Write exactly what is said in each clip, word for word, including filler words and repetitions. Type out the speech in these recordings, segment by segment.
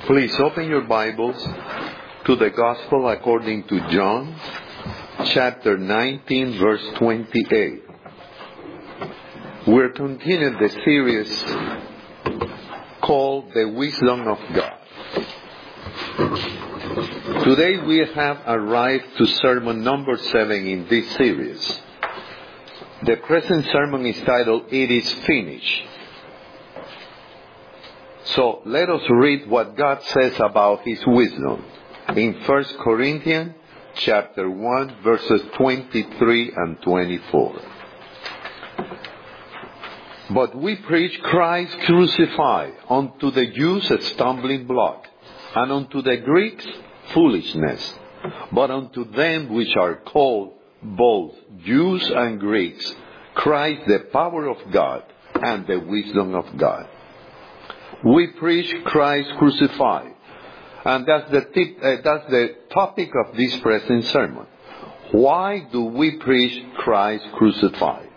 Please open your Bibles to the Gospel according to John, chapter nineteen, verse twenty-eight. We're continuing the series called The Wisdom of God. Today we have arrived to sermon number seven in this series. The present sermon is titled, It is Finished. So let us read what God says about His wisdom in First Corinthians chapter one, verses twenty-three and twenty-four. But we preach Christ crucified, unto the Jews a stumbling block, and unto the Greeks foolishness. But unto them which are called, both Jews and Greeks, Christ the power of God and the wisdom of God. We preach Christ crucified. And that's the, tip, uh, that's the topic of this present sermon. Why do we preach Christ crucified?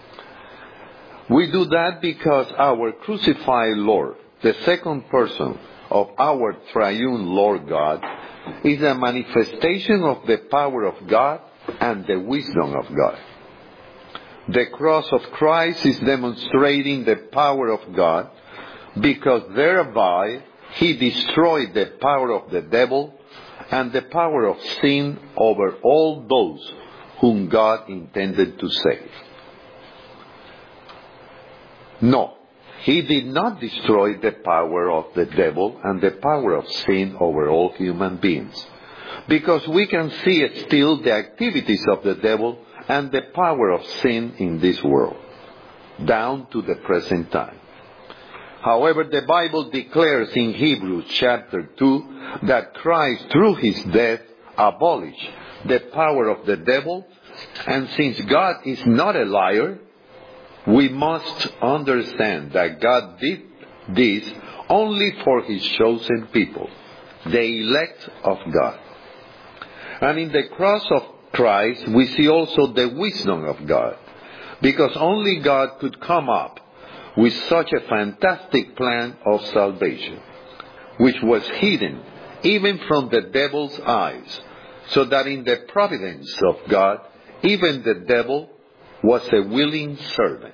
We do that because our crucified Lord, the second person of our triune Lord God, is a manifestation of the power of God and the wisdom of God. The cross of Christ is demonstrating the power of God, because thereby He destroyed the power of the devil and the power of sin over all those whom God intended to save. No, He did not destroy the power of the devil and the power of sin over all human beings, because we can see still the activities of the devil and the power of sin in this world, down to the present time. However, the Bible declares in Hebrews chapter two that Christ, through His death, abolished the power of the devil. And since God is not a liar, we must understand that God did this only for His chosen people, the elect of God. And in the cross of Christ, we see also the wisdom of God, because only God could come up with such a fantastic plan of salvation, which was hidden even from the devil's eyes, so that in the providence of God, even the devil was a willing servant.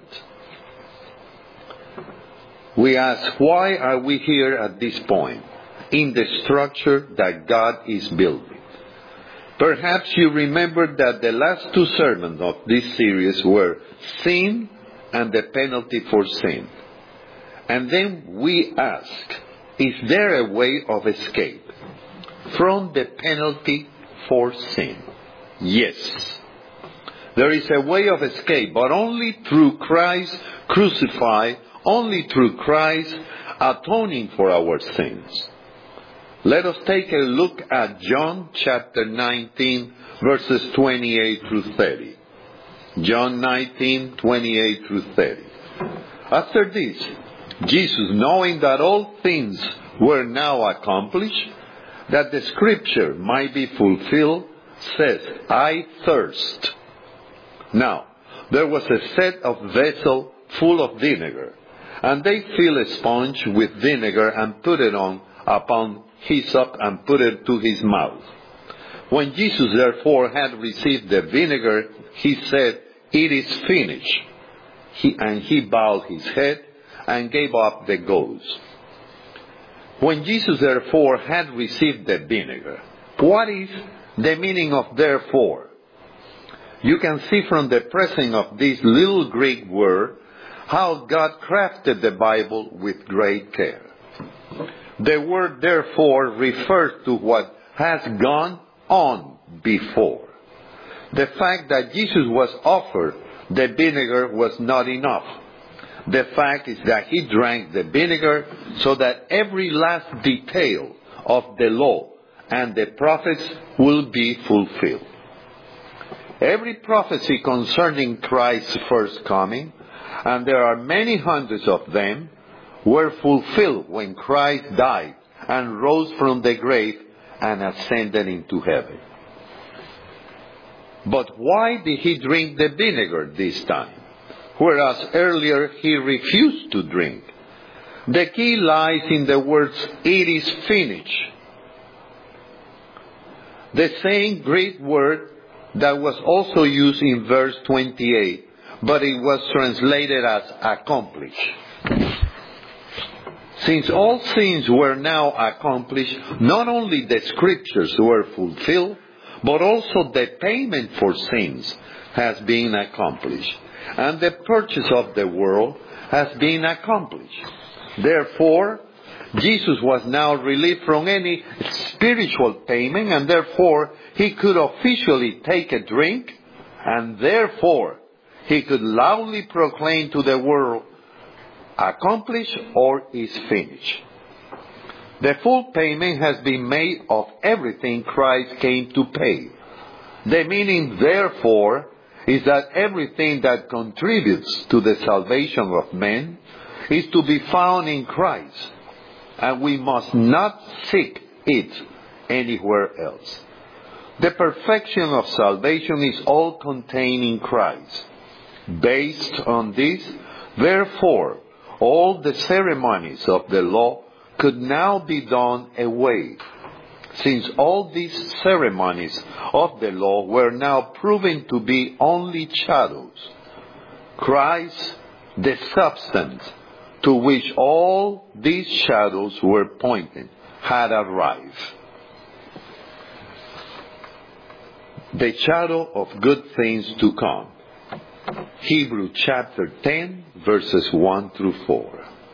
We ask, why are we here at this point in the structure that God is building? Perhaps you remember that the last two sermons of this series were sin and the penalty for sin. And then we ask, is there a way of escape from the penalty for sin? Yes. There is a way of escape, but only through Christ crucified, only through Christ atoning for our sins. Let us take a look at John chapter nineteen, verses twenty-eight through thirty. John nineteen, twenty-eight through thirty. After this, Jesus, knowing that all things were now accomplished, that the scripture might be fulfilled, says, I thirst. Now, there was a set of vessel full of vinegar, and they filled a sponge with vinegar and put it on upon hyssop and put it to his mouth. When Jesus therefore had received the vinegar, he said, It is finished. He, and he bowed his head and gave up the ghost. When Jesus therefore had received the vinegar, what is the meaning of therefore? You can see from the pressing of this little Greek word how God crafted the Bible with great care. The word therefore refers to what has gone on before. The fact that Jesus was offered the vinegar was not enough. The fact is that He drank the vinegar so that every last detail of the law and the prophets will be fulfilled. Every prophecy concerning Christ's first coming, and there are many hundreds of them, were fulfilled when Christ died and rose from the grave and ascended into heaven. But why did He drink the vinegar this time, whereas earlier He refused to drink? The key lies in the words, "it is finished." The same Greek word that was also used in verse twenty-eight, but it was translated as accomplished. Since all things were now accomplished, not only the scriptures were fulfilled, but also the payment for sins has been accomplished, and the purchase of the world has been accomplished. Therefore, Jesus was now relieved from any spiritual payment, and therefore he could officially take a drink, and therefore he could loudly proclaim to the world, "Accomplished" or "is finished." The full payment has been made of everything Christ came to pay. The meaning, therefore, is that everything that contributes to the salvation of men is to be found in Christ, and we must not seek it anywhere else. The perfection of salvation is all contained in Christ. Based on this, therefore, all the ceremonies of the law could now be done away, since all these ceremonies of the law were now proven to be only shadows. Christ, the substance to which all these shadows were pointing, had arrived. The shadow of good things to come. Hebrews chapter ten, verses one through four.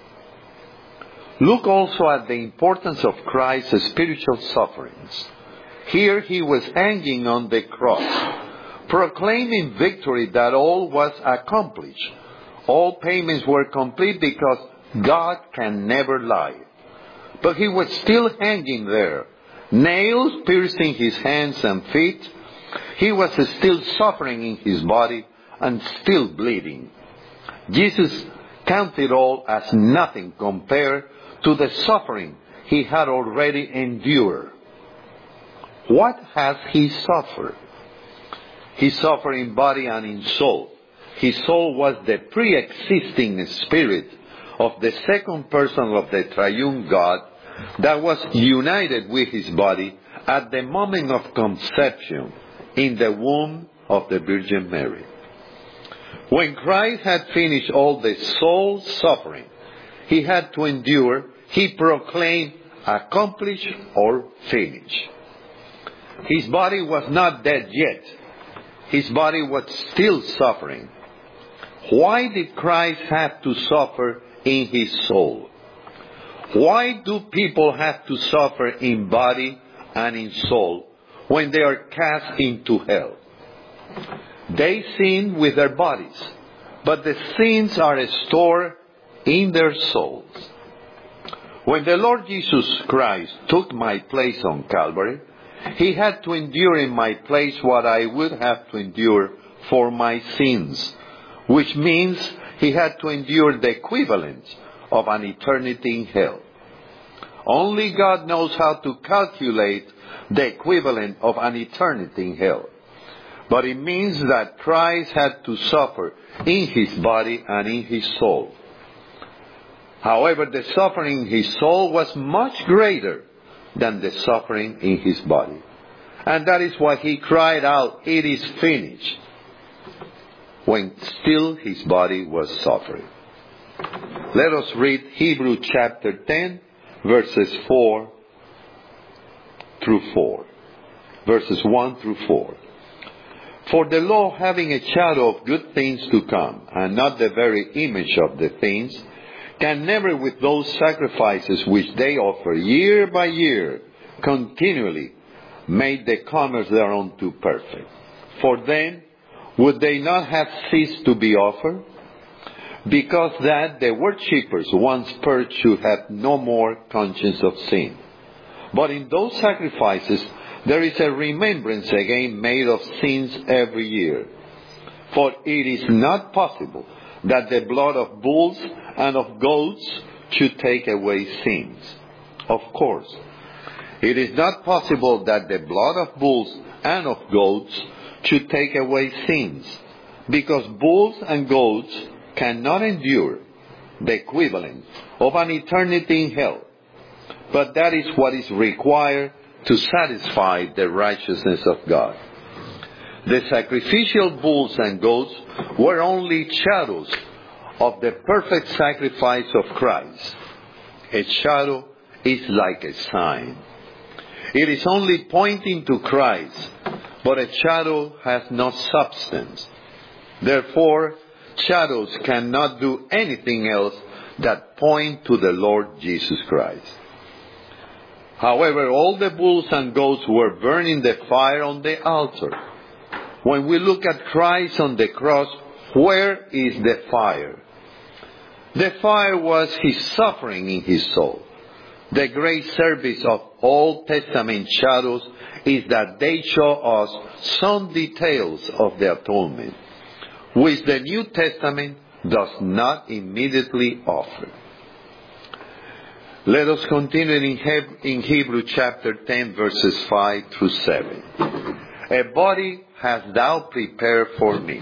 Look also at the importance of Christ's spiritual sufferings. Here he was hanging on the cross, proclaiming victory that all was accomplished. All payments were complete because God can never lie. But he was still hanging there, nails piercing his hands and feet. He was still suffering in his body and still bleeding. Jesus counted all as nothing compared to the suffering he had already endured. What has he suffered? He suffered in body and in soul. His soul was the pre-existing spirit of the second person of the triune God that was united with his body at the moment of conception in the womb of the Virgin Mary. When Christ had finished all the soul suffering he had to endure, he proclaimed, "Accomplished" or "finished." His body was not dead yet. His body was still suffering. Why did Christ have to suffer in his soul? Why do people have to suffer in body and in soul when they are cast into hell? They sin with their bodies, but the sins are stored in their souls. When the Lord Jesus Christ took my place on Calvary, he had to endure in my place what I would have to endure for my sins, which means he had to endure the equivalent of an eternity in hell. Only God knows how to calculate the equivalent of an eternity in hell. But it means that Christ had to suffer in his body and in his soul. However, the suffering in his soul was much greater than the suffering in his body. And that is why he cried out, "It is finished," when still his body was suffering. Let us read Hebrews chapter ten, verses four through four. Verses one through four. For the law, having a shadow of good things to come, and not the very image of the things, can never with those sacrifices which they offer year by year continually make the comers thereunto perfect. For then would they not have ceased to be offered? Because that the worshippers once purged should have no more conscience of sin. But in those sacrifices there is a remembrance again made of sins every year. For it is not possible that the blood of bulls and of goats should take away sins. Of course, it is not possible that the blood of bulls and of goats should take away sins, because bulls and goats cannot endure the equivalent of an eternity in hell. But that is what is required to satisfy the righteousness of God. The sacrificial bulls and goats were only shadows of the perfect sacrifice of Christ. A shadow is like a sign. It is only pointing to Christ, but a shadow has no substance. Therefore, shadows cannot do anything else that point to the Lord Jesus Christ. However, all the bulls and goats were burning the fire on the altar. When we look at Christ on the cross, where is the fire? The fire was his suffering in his soul. The great service of Old Testament shadows is that they show us some details of the atonement, which the New Testament does not immediately offer. Let us continue in, Heb- in Hebrews chapter ten, verses five through seven. A body hast thou prepared for me.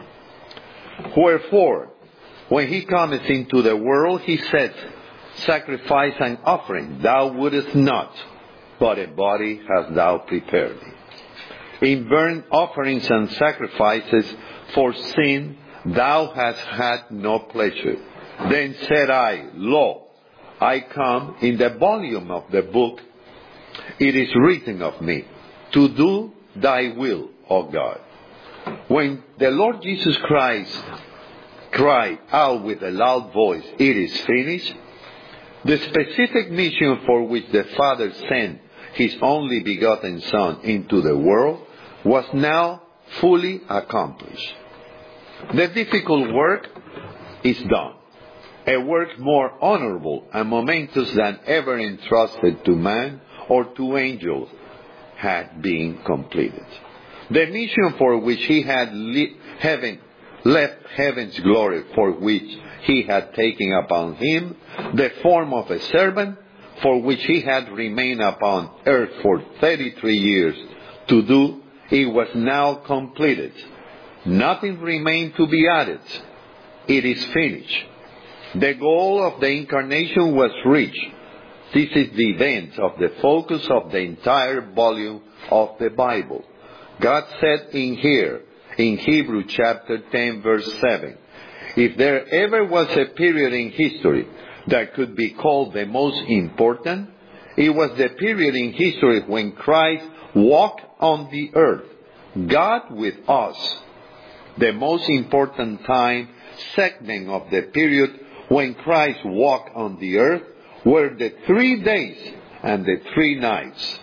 Wherefore, when he cometh into the world, he said, Sacrifice and offering thou wouldest not, but a body hast thou prepared me. In burnt offerings and sacrifices for sin thou hast had no pleasure. Then said I, Lo, I come. In the volume of the book it is written of me, to do thy will, O God. When the Lord Jesus Christ cried out with a loud voice, It is finished, the specific mission for which the Father sent his only begotten Son into the world was now fully accomplished. The difficult work is done. A work more honorable and momentous than ever entrusted to man or to angels had been completed. The mission for which he had le- heaven, left heaven's glory, for which he had taken upon him the form of a servant, for which he had remained upon earth for thirty-three years to do, it was now completed. Nothing remained to be added. It is finished. The goal of the incarnation was reached. This is the event of the focus of the entire volume of the Bible. God said in here, in Hebrews chapter ten, verse seven, if there ever was a period in history that could be called the most important, it was the period in history when Christ walked on the earth, God with us. The most important time segment of the period when Christ walked on the earth were the three days and the three nights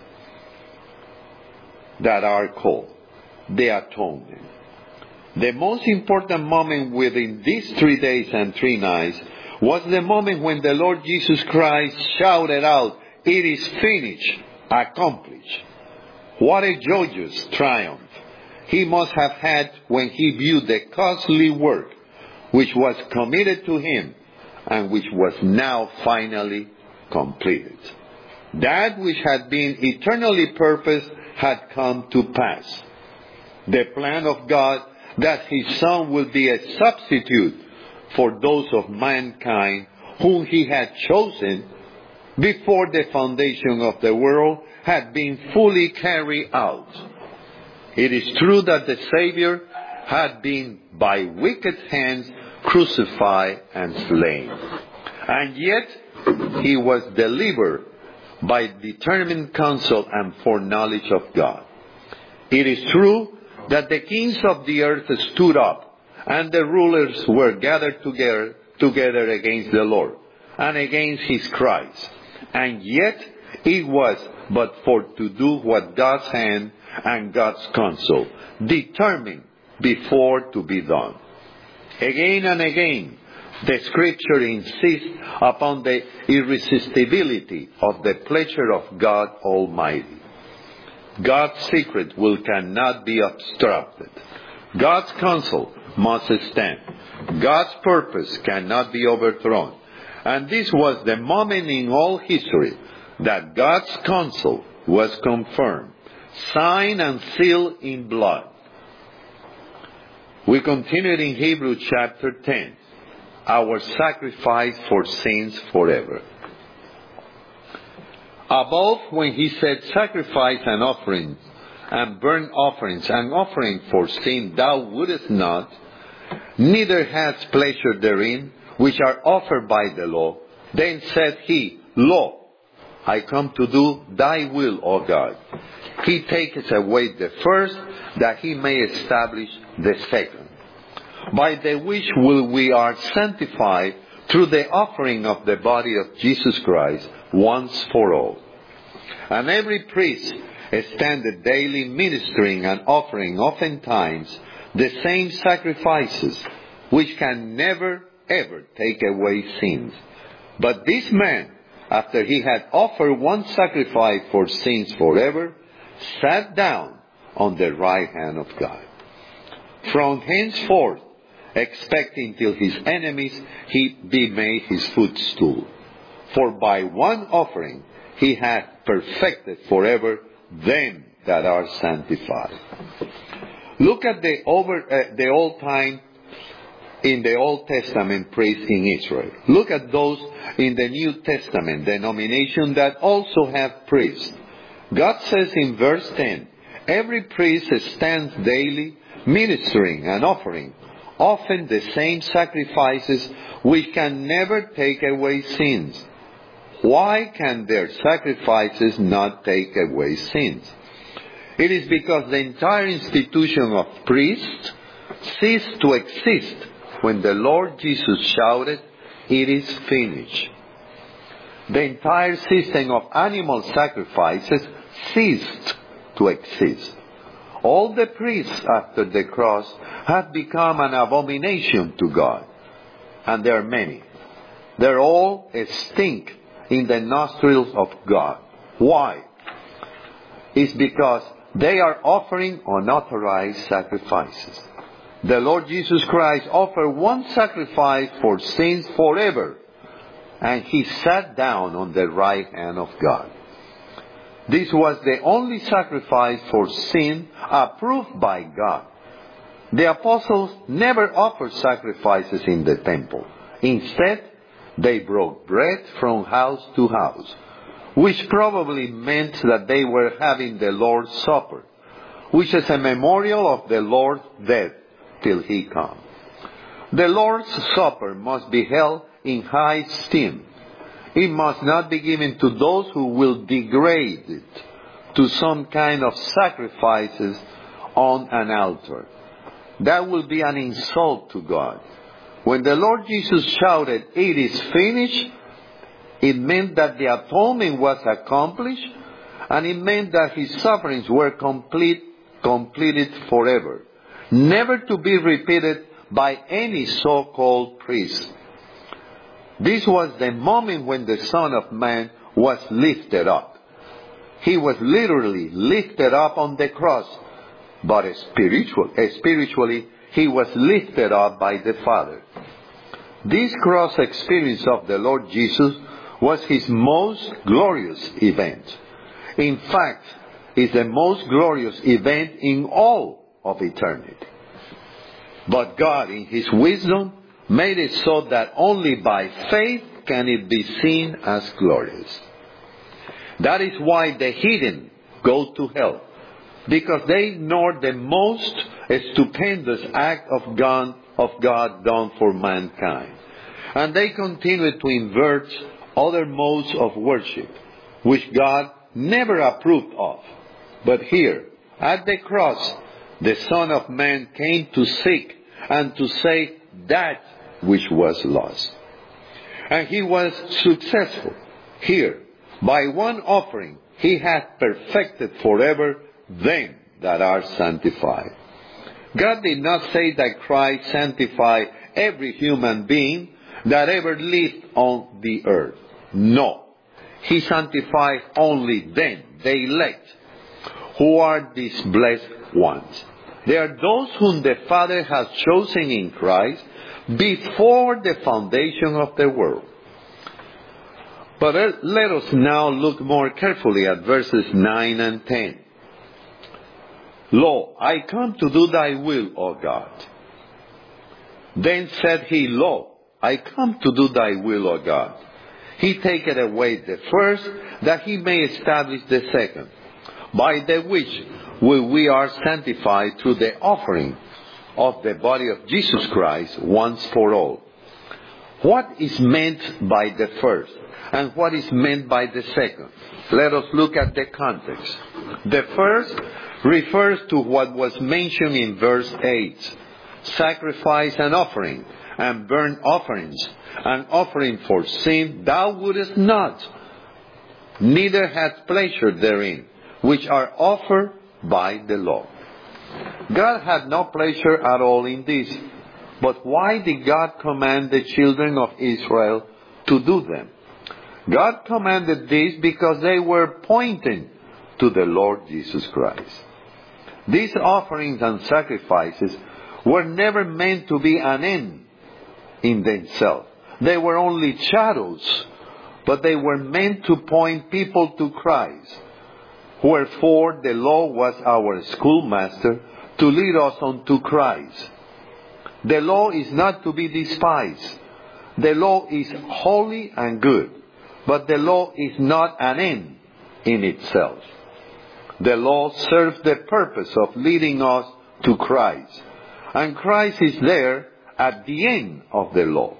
that are called the atonement. The most important moment within these three days and three nights was the moment when the Lord Jesus Christ shouted out, It is finished, accomplished. What a joyous triumph he must have had when he viewed the costly work which was committed to him and which was now finally completed. That which had been eternally purposed had come to pass. The plan of God that his Son will be a substitute for those of mankind whom he had chosen before the foundation of the world had been fully carried out. It is true that the Savior had been by wicked hands crucified and slain. And yet he was delivered by determined counsel and foreknowledge of God. It is true that the kings of the earth stood up and the rulers were gathered together, together against the Lord and against his Christ. And yet it was but for to do what God's hand and God's counsel determined before to be done. Again and again, the Scripture insists upon the irresistibility of the pleasure of God Almighty. God's secret will cannot be obstructed. God's counsel must stand. God's purpose cannot be overthrown. And this was the moment in all history that God's counsel was confirmed, signed and sealed in blood. We continued in Hebrews chapter ten. our sacrifice for sins forever. Above, when he said, sacrifice and offerings, and burnt offerings, and offering for sin thou wouldest not, neither hadst pleasure therein, which are offered by the law. Then said he, Lo, I come to do thy will, O God. He taketh away the first, that he may establish the second. By the which will we are sanctified through the offering of the body of Jesus Christ once for all. And every priest standeth daily ministering and offering oftentimes the same sacrifices, which can never ever take away sins. But this man, after he had offered one sacrifice for sins forever, sat down on the right hand of God. From henceforth, expecting till his enemies he be made his footstool. For by one offering he hath perfected forever them that are sanctified. Look at the over uh, the old time in the Old Testament priests in Israel. Look at those in the New Testament denomination that also have priests. God says in verse ten, every priest stands daily ministering and offering often the same sacrifices which can never take away sins. Why can their sacrifices not take away sins? It is because the entire institution of priests ceased to exist when the Lord Jesus shouted, it is finished. The entire system of animal sacrifices ceased to exist. All the priests after the cross have become an abomination to God. And there are many. They're all a stink in the nostrils of God. Why? It's because they are offering unauthorized sacrifices. The Lord Jesus Christ offered one sacrifice for sins forever, and he sat down on the right hand of God. This was the only sacrifice for sin approved by God. The apostles never offered sacrifices in the temple. Instead, they broke bread from house to house, which probably meant that they were having the Lord's Supper, which is a memorial of the Lord's death till he come. The Lord's Supper must be held in high esteem. It must not be given to those who will degrade it to some kind of sacrifices on an altar. That will be an insult to God. When the Lord Jesus shouted, it is finished, it meant that the atonement was accomplished, and it meant that his sufferings were complete, completed forever, never to be repeated by any so-called priest. This was the moment when the Son of Man was lifted up. He was literally lifted up on the cross, but spiritual, spiritually he was lifted up by the Father. This cross experience of the Lord Jesus was his most glorious event. In fact, it's the most glorious event in all of eternity. But God, in his wisdom, made it so that only by faith can it be seen as glorious. That is why the heathen go to hell, because they ignore the most stupendous act of God, of God done for mankind. And they continue to invert other modes of worship, which God never approved of. But here, at the cross, the Son of Man came to seek and to save that which was lost. And he was successful. Here, by one offering, he hath perfected forever them that are sanctified. God did not say that Christ sanctified every human being that ever lived on the earth. No. He sanctified only them, the elect, who are these blessed ones. They are those whom the Father has chosen in Christ before the foundation of the world. But let us now look more carefully at verses nine and ten. Lo, I come to do thy will, O God. Then said he, Lo, I come to do thy will, O God. He taketh away the first, that he may establish the second, by the which we are sanctified through the offering of the body of Jesus Christ once for all. What is meant by the first, and what is meant by the second? Let us look at the context. The first refers to what was mentioned in verse eight. Sacrifice and offering, and burnt offerings, and offering for sin thou wouldest not, neither hast pleasure therein, which are offered by the law. God had no pleasure at all in this. But why did God command the children of Israel to do them? God commanded this because they were pointing to the Lord Jesus Christ. These offerings and sacrifices were never meant to be an end in themselves. They were only shadows, but they were meant to point people to Christ. Wherefore the law was our schoolmaster to lead us unto Christ. The law is not to be despised. The law is holy and good, but the law is not an end in itself. The law serves the purpose of leading us to Christ, and Christ is there at the end of the law.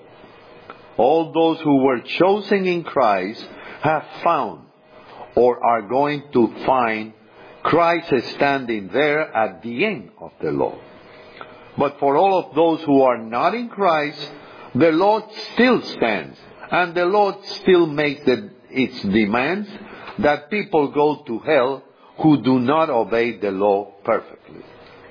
All those who were chosen in Christ have found or are going to find Christ standing there at the end of the law. But for all of those who are not in Christ, the law still stands, and the law still makes the, its demands that people go to hell who do not obey the law perfectly.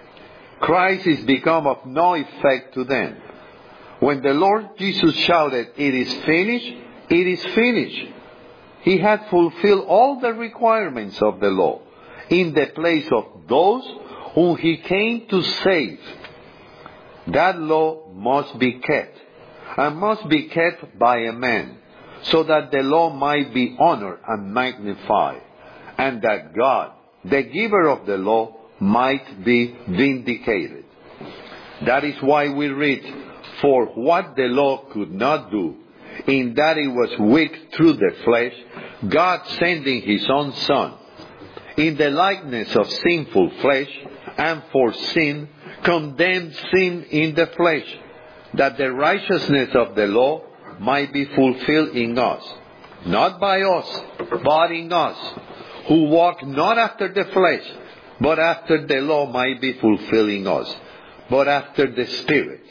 Christ is become of no effect to them. When the Lord Jesus shouted, "It is finished," it is finished. He had fulfilled all the requirements of the law in the place of those whom he came to save. That law must be kept, and must be kept by a man, so that the law might be honored and magnified, and that God, the giver of the law, might be vindicated. That is why we read, "For what the law could not do, in that it was weak through the flesh, God sending his own Son, in the likeness of sinful flesh, and for sin, condemned sin in the flesh, that the righteousness of the law might be fulfilled in us. Not by us, but in us, who walk not after the flesh, but after the law might be fulfilled in us, but after the Spirit."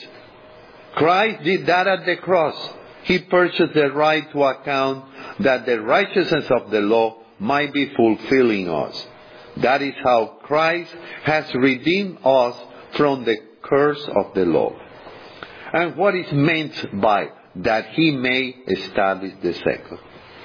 Christ did that at the cross. He purchased the right to account that the righteousness of the law might be fulfilled in us. That is how Christ has redeemed us from the curse of the law. And what is meant by that he may establish the second?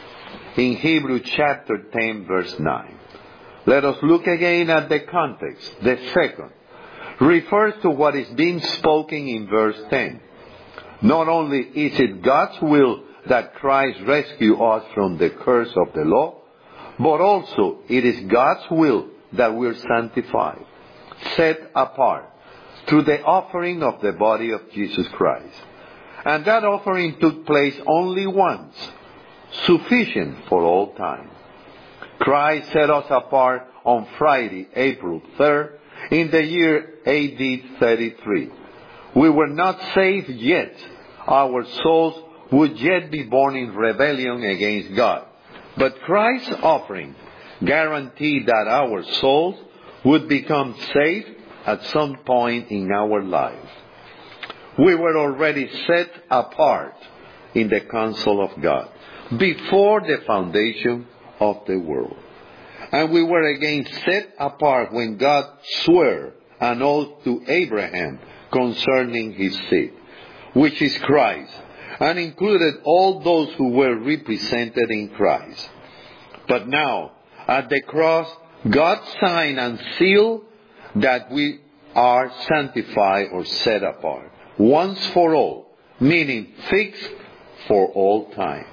In Hebrews chapter ten verse nine. Let us look again at the context. The second refers to what is being spoken in verse ten. Not only is it God's will that Christ rescue us from the curse of the law, but also it is God's will that we're sanctified, set apart, through the offering of the body of Jesus Christ. And that offering took place only once, sufficient for all time. Christ set us apart on Friday, April third, in the year A D thirty-three. We were not saved yet. Our souls would yet be born in rebellion against God. But Christ's offering guaranteed that our souls would become saved at some point in our life. We were already set apart in the counsel of God before the foundation of the world. And we were again set apart when God swore an oath to Abraham concerning his seed, which is Christ, and included all those who were represented in Christ. But now, at the cross, God signed and sealed that we are sanctified or set apart, once for all, meaning fixed for all time.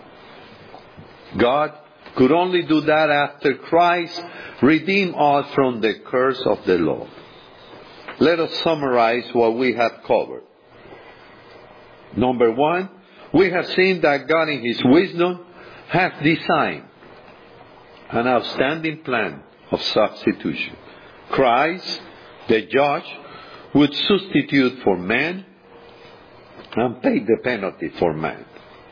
God could only do that after Christ redeemed us from the curse of the law. Let us summarize what we have covered. Number one, we have seen that God in His wisdom has designed an outstanding plan of substitution. Christ, the judge, would substitute for man and pay the penalty for man.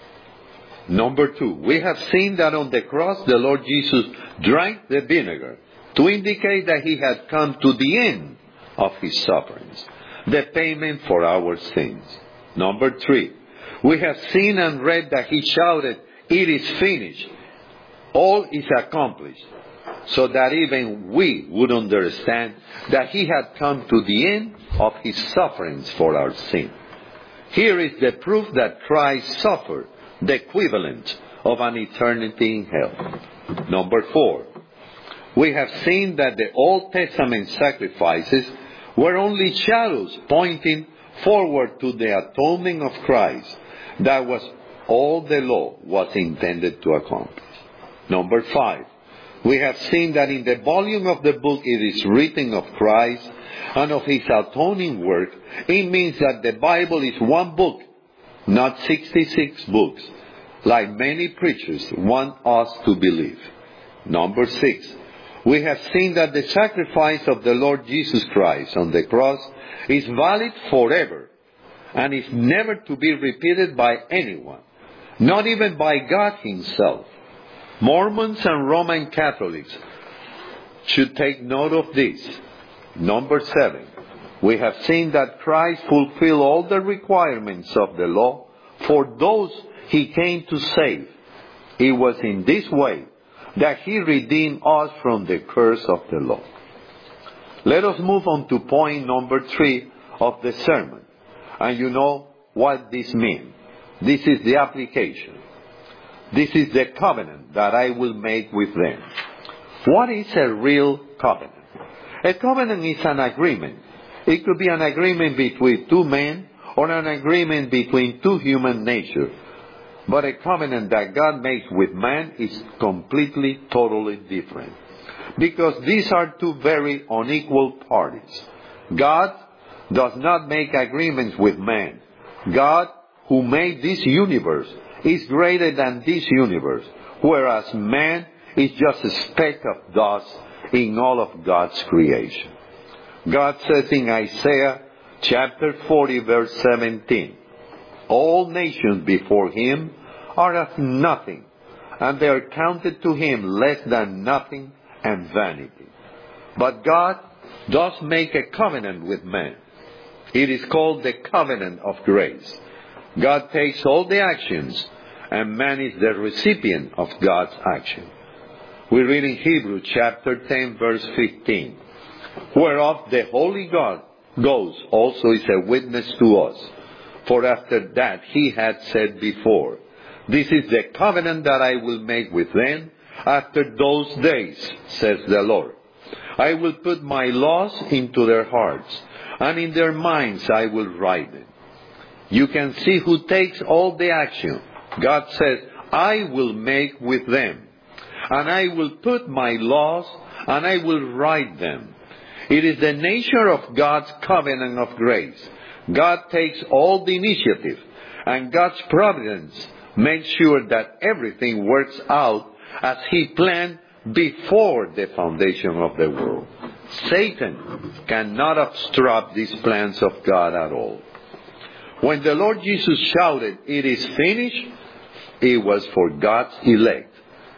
Number two, we have seen that on the cross the Lord Jesus drank the vinegar to indicate that He had come to the end of His sufferings, the payment for our sins. Number three, we have seen and read that He shouted, "It is finished." All is accomplished, so that even we would understand that He had come to the end of His sufferings for our sin. Here is the proof that Christ suffered the equivalent of an eternity in hell. Number four, we have seen that the Old Testament sacrifices were only shadows pointing forward to the atonement of Christ. That was all the law was intended to accomplish. Number five, we have seen that in the volume of the book it is written of Christ and of His atoning work. It means that the Bible is one book, not sixty-six books, like many preachers want us to believe. Number six, we have seen that the sacrifice of the Lord Jesus Christ on the cross is valid forever and is never to be repeated by anyone, not even by God Himself. Mormons and Roman Catholics should take note of this. Number seven, we have seen that Christ fulfilled all the requirements of the law for those He came to save. It was in this way that He redeemed us from the curse of the law. Let us move on to point number three of the sermon. And you know what this means. This is the application. This is the covenant that I will make with them. What is a real covenant? A covenant is an agreement. It could be an agreement between two men or an agreement between two human natures. But a covenant that God makes with man is completely, totally different. Because these are two very unequal parties. God does not make agreements with man. God, who made this universe, is greater than this universe, whereas man is just a speck of dust in all of God's creation. God says in Isaiah chapter forty verse seventeen, "All nations before Him are as nothing, and they are counted to Him less than nothing and vanity." But God does make a covenant with man. It is called the covenant of grace. God takes all the actions, and man is the recipient of God's action. We read in Hebrews chapter ten verse fifteen, "Whereof the Holy God Ghost also is a witness to us. For after that He had said before, This is the covenant that I will make with them after those days, says the Lord. I will put my laws into their hearts, and in their minds I will write them." You can see who takes all the action. God says, "I will make with them, and I will put my laws, and I will write them." It is the nature of God's covenant of grace. God takes all the initiative, and God's providence makes sure that everything works out as He planned before the foundation of the world. Satan cannot obstruct these plans of God at all. When the Lord Jesus shouted, "It is finished," it was for God's elect.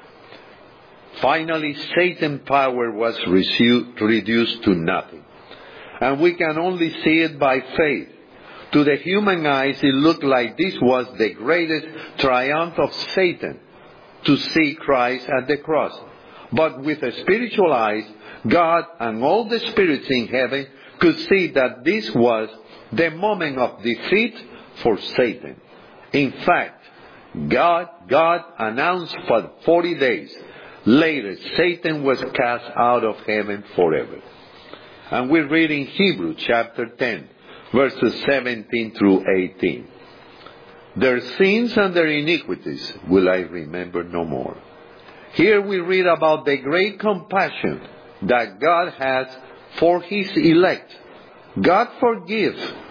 Finally, Satan's power was reduced to nothing. And we can only see it by faith. To the human eyes, it looked like this was the greatest triumph of Satan, to see Christ at the cross. But with the spiritual eyes, God and all the spirits in heaven could see that this was the moment of defeat for Satan. In fact, God, God announced for forty days. Later, Satan was cast out of heaven forever. And we read in Hebrews chapter ten, verses seventeen through eighteen. "Their sins and their iniquities will I remember no more." Here we read about the great compassion that God has for His elect. God forgives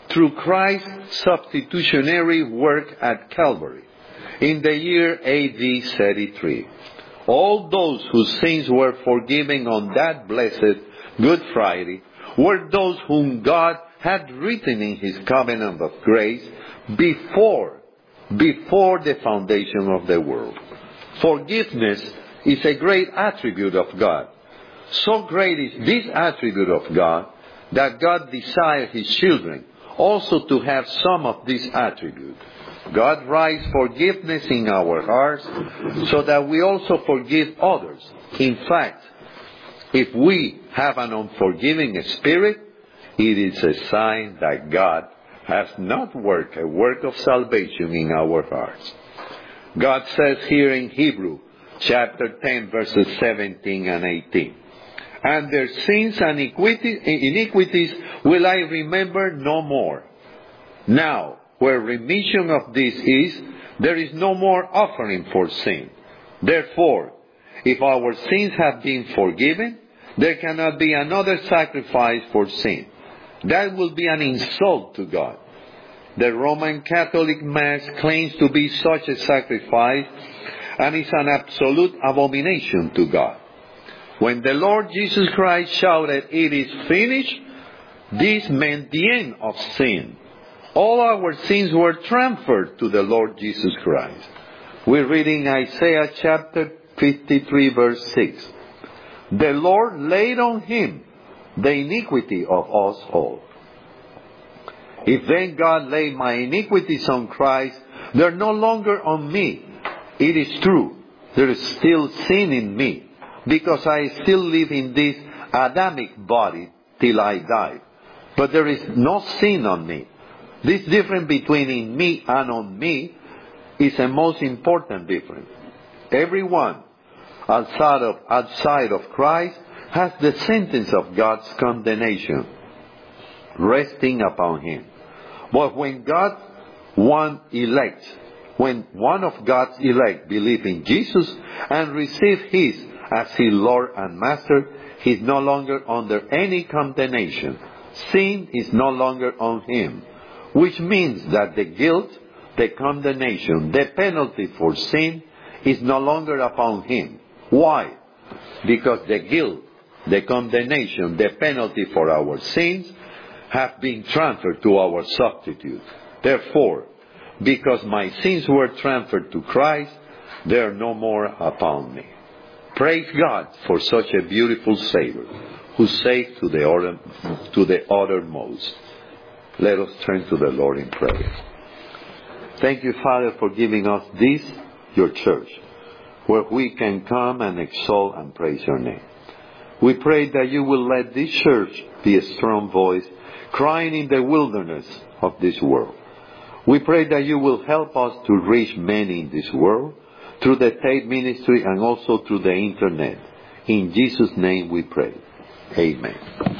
through Christ's substitutionary work at Calvary in the year A D thirty-three. All those whose sins were forgiven on that blessed Good Friday were those whom God had written in His covenant of grace before, before the foundation of the world. Forgiveness is a great attribute of God. So great is this attribute of God that God desires His children also to have some of this attribute. God writes forgiveness in our hearts so that we also forgive others. In fact, if we have an unforgiving spirit, it is a sign that God has not worked a work of salvation in our hearts. God says here in Hebrews chapter ten verses seventeen and eighteen, "And their sins and iniquities will I remember no more. Now, where remission of this is, there is no more offering for sin. Therefore, if our sins have been forgiven, there cannot be another sacrifice for sin. That will be an insult to God. The Roman Catholic Mass claims to be such a sacrifice and is an absolute abomination to God. When the Lord Jesus Christ shouted, 'It is finished,' this meant the end of sin. All our sins were transferred to the Lord Jesus Christ." We read in Isaiah chapter fifty-three verse six, "The Lord laid on Him the iniquity of us all." If then God laid my iniquities on Christ, they're no longer on me. It is true, there is still sin in me, because I still live in this Adamic body till I die. But there is no sin on me. This difference between in me and on me is a most important difference. Everyone outside of, outside of Christ has the sentence of God's condemnation resting upon him. But when God one elect, when one of God's elect believe in Jesus and receive His as His Lord and Master, he is no longer under any condemnation. Sin is no longer on him, which means that the guilt, the condemnation, the penalty for sin is no longer upon him. Why? Because the guilt, the condemnation, the penalty for our sins have been transferred to our substitute. Therefore, because my sins were transferred to Christ, they are no more upon me. Praise God for such a beautiful Savior who saved to the, order, to the uttermost. Let us turn to the Lord in prayer. Thank you, Father, for giving us this, your church, where we can come and exalt and praise your name. We pray that you will let this church be a strong voice crying in the wilderness of this world. We pray that you will help us to reach many in this world through the Tate ministry and also through the internet. In Jesus' name we pray. Amen.